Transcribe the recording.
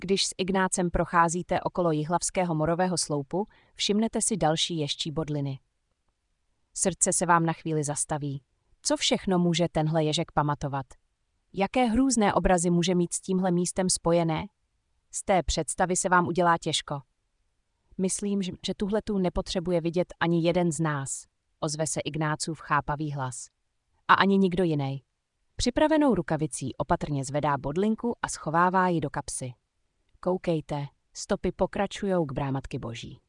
Když s Ignácem procházíte okolo Jihlavského morového sloupu, všimnete si další ježčí bodliny. Srdce se vám na chvíli zastaví. Co všechno může tenhle ježek pamatovat? Jaké hrůzné obrazy může mít s tímhle místem spojené? Z té představy se vám udělá těžko. Myslím, že tuhletu nepotřebuje vidět ani jeden z nás, ozve se Ignácův chápavý hlas. A ani nikdo jiný. Připravenou rukavicí opatrně zvedá bodlinku a schovává ji do kapsy. Koukejte, stopy pokračujou k brámatky Boží.